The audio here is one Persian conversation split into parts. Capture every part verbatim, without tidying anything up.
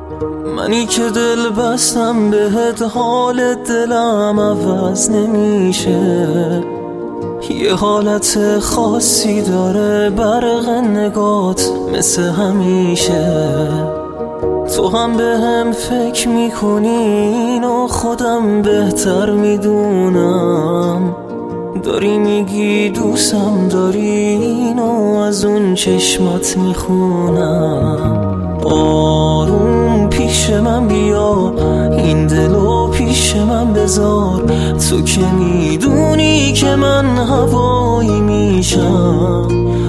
منی که دل بستم بهت، حال دلم عوض نمیشه. یه حالت خاصی داره برق نگات مثل همیشه. تو هم به هم فکر میکنین و خودم بهتر میدونم. داری میگی دوستم دارین و از اون چشمات میخونم. آروم پیش من بیا، این دلو پیش من بذار. تو که میدونی که من هوایی میشم.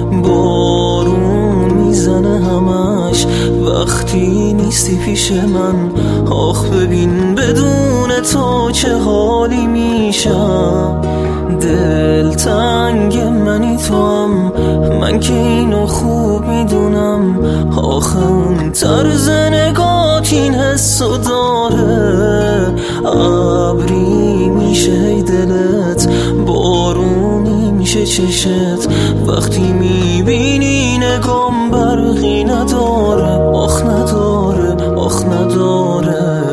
بارون میزنه همش وقتی نیستی پیش من. آخ ببین بدون تو چه حالی میشم. دل تنگ منی تو هم، من که اینو خوب میدونم. آخه اون طرز نگات این حسو داره. ابری میشه ای دلت، بارونی میشه چشت. وقتی میبینی نگام برقی نداره. آخ نداره، آخ نداره.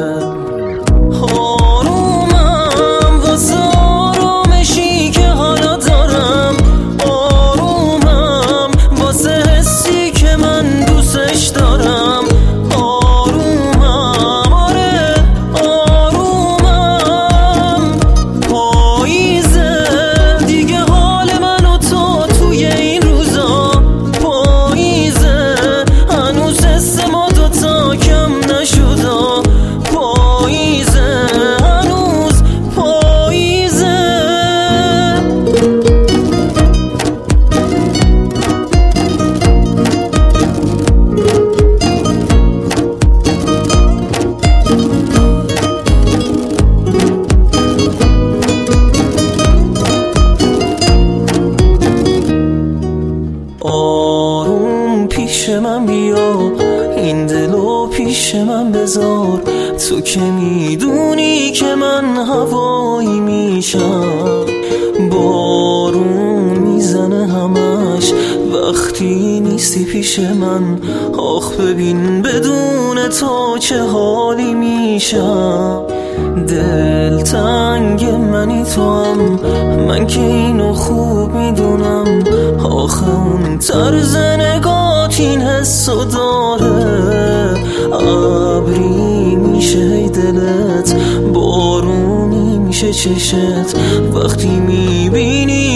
آروم پیش من بیا، این دلو پیش من بذار. تو که میدونی که من هوایی میشم. بارون میزنه همش وقتی نیستی پیش من. آخ ببین بدون تو چه حالی میشم. دل تنگ منی تو هم، من که اینو خوب میدونم. آخه اون طرز نگات این حسو داره. ابری میشه ای دلت، بارونی میشه چشت. وقتی میبینی